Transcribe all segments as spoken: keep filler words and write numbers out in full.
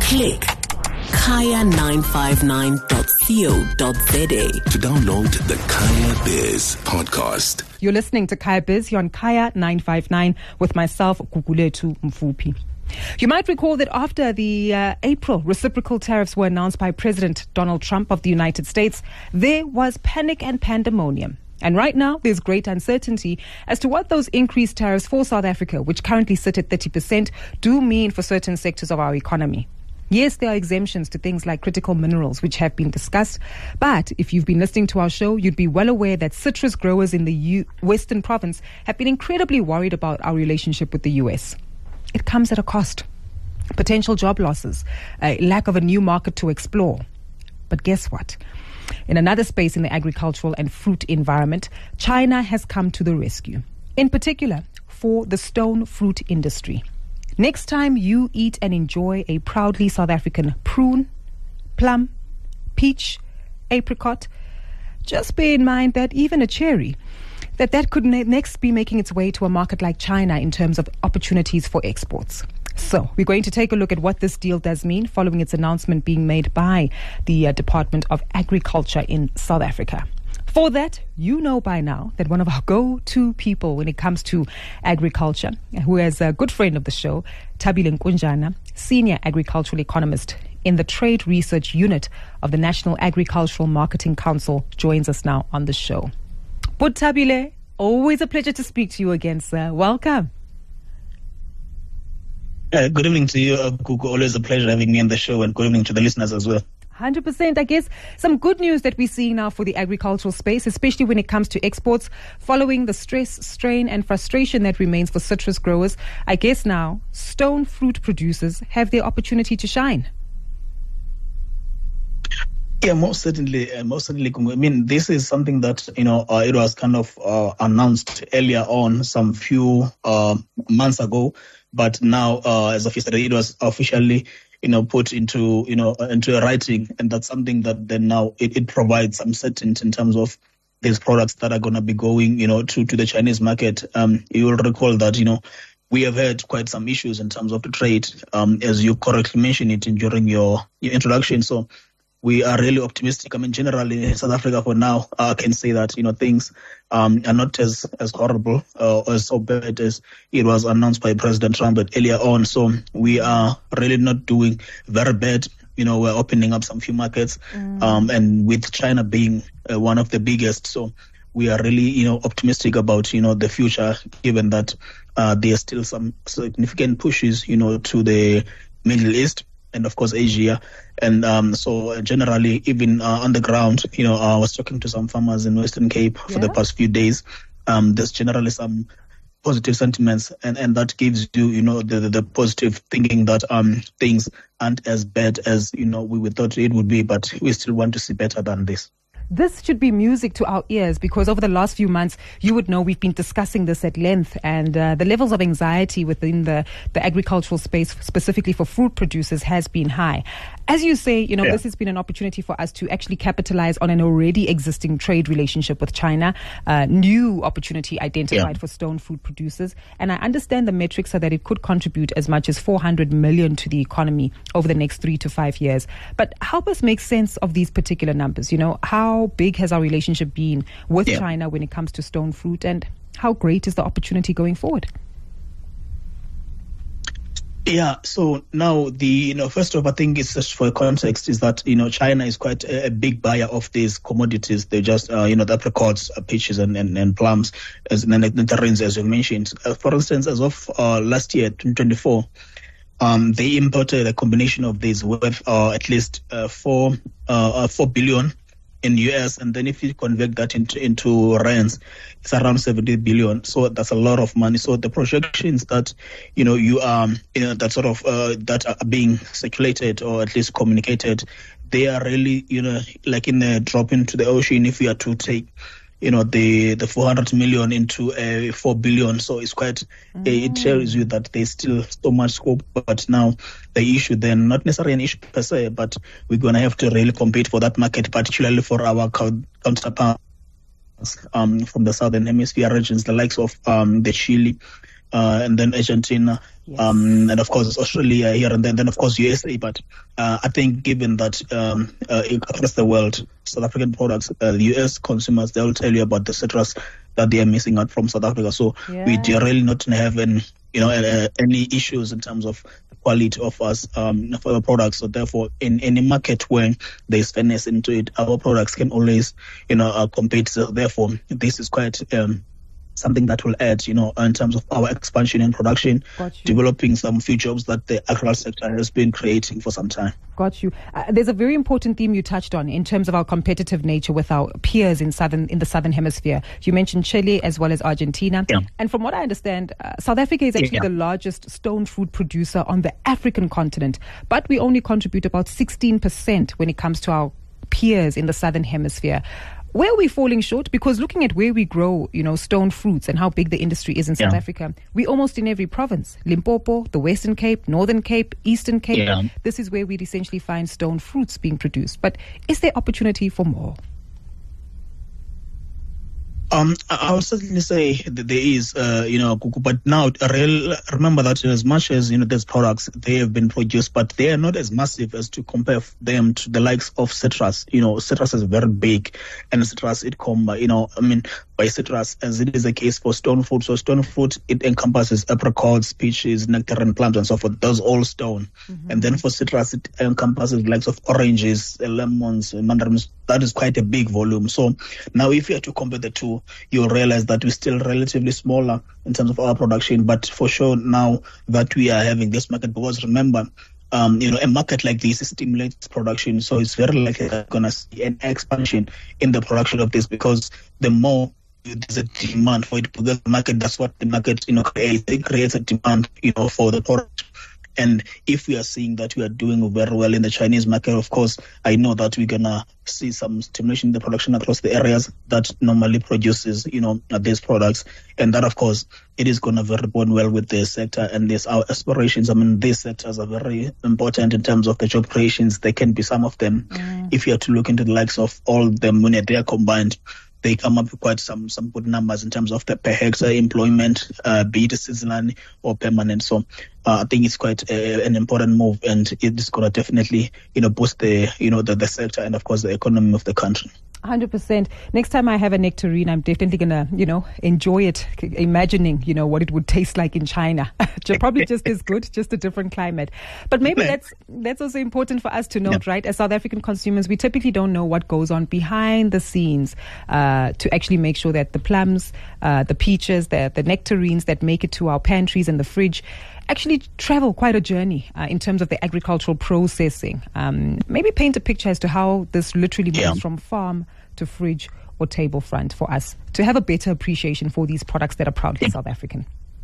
Click kaya nine five nine dot co dot za to download the Kaya Biz podcast. You're listening to Kaya Biz here on Kaya nine five nine with myself, Gugulethu Mfupi. You might recall that after the uh, April reciprocal tariffs were announced by President Donald Trump of the United States, there was panic and pandemonium. And right now, there's great uncertainty as to what those increased tariffs for South Africa, which currently sit at thirty percent, do mean for certain sectors of our economy. Yes, there are exemptions to things like critical minerals, which have been discussed. But if you've been listening to our show, you'd be well aware that citrus growers in the U- Western province have been incredibly worried about our relationship with the U S. It comes at a cost. Potential job losses, a lack of a new market to explore. But guess what? In another space in the agricultural and fruit environment, China has come to the rescue. In particular, for the stone fruit industry. Next time you eat and enjoy a proudly South African prune, plum, peach, apricot, just bear in mind that even a cherry, that that could ne- next be making its way to a market like China in terms of opportunities for exports. So we're going to take a look at what this deal does mean following its announcement being made by the uh, Department of Agriculture in South Africa. For that, you know by now that one of our go-to people when it comes to agriculture, who is a good friend of the show, Thabile Nkunjana, Senior Agricultural Economist in the Trade Research Unit of the National Agricultural Marketing Council, joins us now on the show. But Thabile, always a pleasure to speak to you again, sir. Welcome. Uh, good evening to you, uh, Kuku. Always a pleasure having me on the show, and good evening to the listeners as well. one hundred percent. I guess some good news that we're seeing now for the agricultural space, especially when it comes to exports, following the stress, strain and frustration that remains for citrus growers. I guess now stone fruit producers have their opportunity to shine. Yeah, most certainly. Uh, most certainly. I mean, this is something that, you know, uh, it was kind of uh, announced earlier on, some few uh, months ago. But now, uh, as of yesterday, it was officially, you know, put into, you know, into a writing. And that's something that then now it, it provides some certainty in terms of these products that are going to be going, you know, to, to the Chinese market. Um, you will recall that, you know, we have had quite some issues in terms of the trade, um, as you correctly mentioned it in, during your, your introduction. So we are really optimistic. I mean, generally in South Africa for now, I can say that, you know, things um, are not as, as horrible uh, or as so bad as it was announced by President Trump earlier on. So we are really not doing very bad. You know, we're opening up some few markets, mm. um, and with China being uh, one of the biggest. So we are really, you know, optimistic about, you know, the future, given that uh, there are still some significant pushes, you know, to the Middle East and of course Asia. And um, so uh, generally, even uh, on the ground, you know, uh, I was talking to some farmers in Western Cape for yeah. the past few days. Um, there's generally some positive sentiments, and, and that gives you, you know, the, the, the positive thinking that um things aren't as bad as, you know, we would thought it would be, but we still want to see better than this. This should be music to our ears, because over the last few months, you would know we've been discussing this at length, and uh, the levels of anxiety within the, the agricultural space, specifically for fruit producers, has been high. As you say, you know, yeah. this has been an opportunity for us to actually capitalize on an already existing trade relationship with China, uh, new opportunity identified yeah. for stone fruit producers. And I understand the metrics are that it could contribute as much as four hundred million to the economy over the next three to five years. But help us make sense of these particular numbers. You know, how big has our relationship been with yeah. China when it comes to stone fruit, and how great is the opportunity going forward? Yeah, so now the, you know, first off, I think it's just for context is that, you know, China is quite a, a big buyer of these commodities. They just, uh, you know, the apricots, uh, peaches and, and, and plums, as and the nectarines, as you mentioned. Uh, for instance, as of uh, last year, twenty twenty-four, um, they imported a combination of these worth uh, at least uh, four, uh, four billion in U S, and then if you convert that into into rands, it's around seventy billion. So that's a lot of money. So the projections that, you know, you um you know that sort of uh, that are being circulated or at least communicated, they are really, you know, like in a drop into the ocean if you are to take, you know, the the four hundred million into a four billion. So it's quite, mm. it tells you that there's still so much scope. But now the issue then, not necessarily an issue per se, but we're going to have to really compete for that market, particularly for our counterparts um, from the southern hemisphere regions, the likes of um, the Chile, uh, and then Argentina, yes. um, and of course Australia here, and then, then of course U S A. But uh, I think given that um, uh, across the world, South African products, uh, U S consumers, they'll tell you about the citrus that they are missing out from South Africa. So yeah. we do really not have any, you know, uh, any issues in terms of the quality of us um, of our products. So therefore, in any market where there is fairness into it, our products can always, you know, uh, compete. So therefore, this is quite um, something that will add, you know, in terms of our expansion and production, developing some few jobs that the agricultural sector has been creating for some time. Got you. Uh, there's a very important theme you touched on in terms of our competitive nature with our peers in southern in the southern hemisphere. You mentioned Chile as well as Argentina. Yeah. And from what I understand, uh, South Africa is actually yeah. the largest stone fruit producer on the African continent, but we only contribute about sixteen percent when it comes to our peers in the southern hemisphere. Where are we falling short? Because looking at where we grow, you know, stone fruits and how big the industry is in South yeah. Africa, we're almost in every province. Limpopo, the Western Cape, Northern Cape, Eastern Cape. Yeah. This is where we'd essentially find stone fruits being produced. But is there opportunity for more? Um, I would certainly say that there is, uh, you know, but now real, remember that as much as, you know, these products, they have been produced, but they are not as massive as to compare them to the likes of citrus. You know, citrus is very big, and citrus, it come, you know, I mean, by citrus, as it is the case for stone fruit. So stone fruit, it encompasses apricots, peaches, nectarine plums, and so forth. Those all stone. Mm-hmm. And then for citrus, it encompasses the likes of oranges, lemons, mandarins. That is quite a big volume. So now if you have to compare the two, you'll realize that we're still relatively smaller in terms of our production. But for sure now that we are having this market, because remember, Um, you know, a market like this stimulates production. So it's very likely that we're going to see an expansion in the production of this, because the more there's a demand for it, because the market, that's what the market, you know, creates. It creates a demand, you know, for the product. And if we are seeing that we are doing very well in the Chinese market, of course, I know that we're going to see some stimulation in the production across the areas that normally produces, you know, these products. And that, of course, it is going to very bond well with the sector and this our aspirations. I mean, these sectors are very important in terms of the job creations. There can be some of them. Mm. If you have to look into the likes of all of them, when they are combined, they come up with quite some some good numbers in terms of the per hectare employment, uh, be it seasonal or permanent. So uh, I think it's quite a, an important move, and it is going to definitely, you know, boost the, you know, the, the sector and of course the economy of the country. one hundred percent. Next time I have a nectarine, I'm definitely going to, you know, enjoy it, imagining, you know, what it would taste like in China. Probably just as good, just a different climate. But maybe that's that's also important for us to note, yeah. right? As South African consumers, we typically don't know what goes on behind the scenes uh, to actually make sure that the plums, uh, the peaches, the, the nectarines that make it to our pantries and the fridge actually travel quite a journey uh, in terms of the agricultural processing. Um, maybe paint a picture as to how this literally moves yeah. from farm to fridge or table front for us to have a better appreciation for these products that are proudly South African.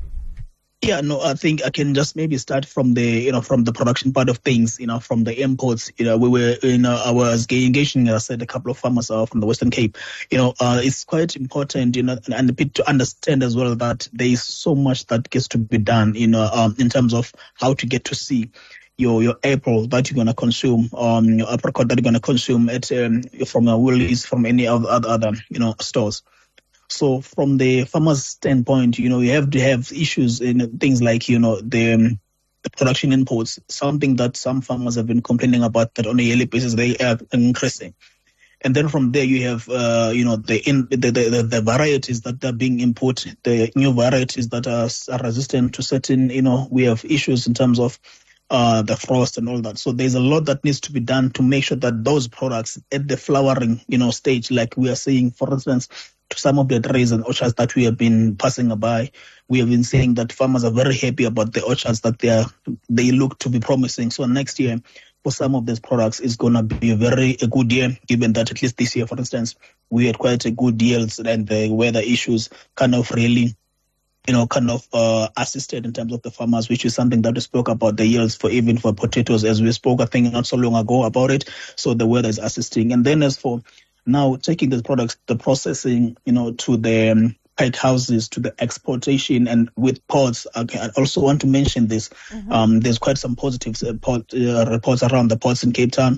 Yeah, no, I think I can just maybe start from the, you know, from the production part of things, you know, from the imports. You know, we were, you know, I was engaging, I said, a couple of farmers are from the Western Cape. You know, uh, it's quite important, you know, and a bit to understand as well that there is so much that gets to be done, you know, um, in terms of how to get to see your your apple that you're going to consume, um, your apricot that you're going to consume at um, from a Woolies, from any other, other, other, you know, stores. So from the farmer's standpoint, you know, you have to have issues in things like, you know, the, um, the production inputs, something that some farmers have been complaining about, that on a yearly basis they are increasing. And then from there you have, uh, you know, the, in, the, the the varieties that are being input, the new varieties that are, are resistant to certain, you know, we have issues in terms of uh, the frost and all that. So there's a lot that needs to be done to make sure that those products at the flowering, you know, stage, like we are seeing, for instance, to some of the trees and orchards that we have been passing by, we have been seeing that farmers are very happy about the orchards that they are, they look to be promising. So next year, for some of these products, it's going to be a very a good year, given that at least this year, for instance, we had quite a good yields and the weather issues kind of really, you know, kind of uh, assisted in terms of the farmers, which is something that we spoke about, the yields for even for potatoes, as we spoke, I think, not so long ago about it. So the weather is assisting. And then as for now taking these products, the processing, you know, to the um, pack houses, to the exportation, and with ports. Okay, I also want to mention this. Mm-hmm. Um, there's quite some positive uh, port, uh, reports around the ports in Cape Town.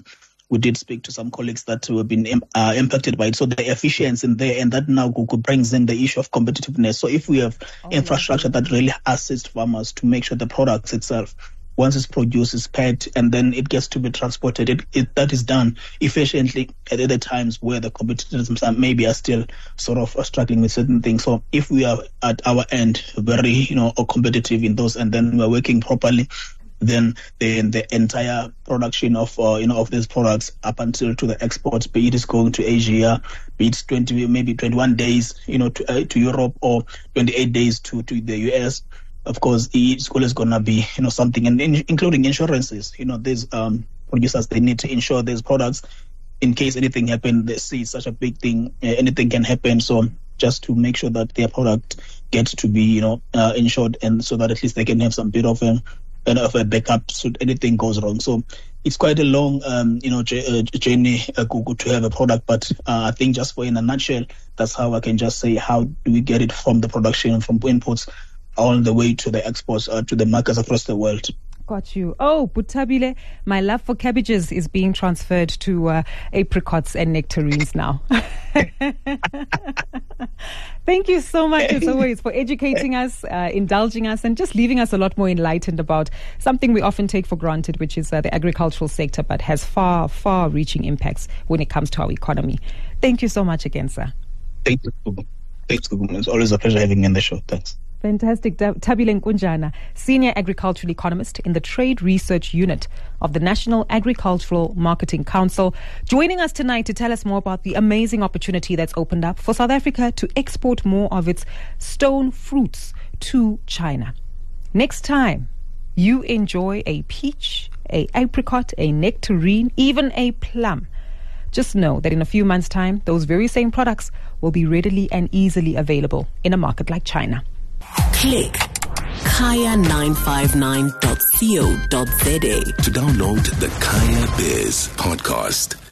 we did speak to some colleagues that have been uh, impacted by it. So the efficiency in there, and that now brings in the issue of competitiveness. So if we have oh, infrastructure yeah. that really assists farmers to make sure the products itself, once it's produced, it's packed, and then it gets to be transported. It, it, that is done efficiently at other times where the competitors maybe are still sort of struggling with certain things. So if we are at our end very, you know, competitive in those, and then we're working properly, then the, the entire production of, uh, you know, of these products up until to the exports, be it is going to Asia, be it twenty, maybe twenty-one days, you know, to, uh, to Europe, or twenty-eight days to, to the U S. Of course, it's always going to be, you know, something, and in, including insurances. You know, these um, producers, they need to insure these products in case anything happens. They see it's such a big thing, uh, anything can happen. So just to make sure that their product gets to be, you know, uh, insured, and so that at least they can have some bit of a, of a backup should anything goes wrong. So it's quite a long, um, you know, j- uh, journey uh, to have a product. But uh, I think just for in a nutshell, that's how I can just say, how do we get it from the production, from inputs, all the way to the exports, uh, to the markets across the world. Got you. Oh, Butabile, my love for cabbages is being transferred to uh, apricots and nectarines now. Thank you so much, as always, for educating us, uh, indulging us, and just leaving us a lot more enlightened about something we often take for granted, which is uh, the agricultural sector, but has far, far-reaching impacts when it comes to our economy. Thank you so much again, sir. Thank you. Thanks, it's always a pleasure having you on the show. Thanks. Fantastic. Thabile Nkunjana, Senior Agricultural Economist in the Trade Research Unit of the National Agricultural Marketing Council, joining us tonight to tell us more about the amazing opportunity that's opened up for South Africa to export more of its stone fruits to China. Next time you enjoy a peach, a apricot, a nectarine, even a plum, just know that in a few months' time, those very same products will be readily and easily available in a market like China. Click kaya nine five nine dot co dot za to download the Kaya Biz podcast.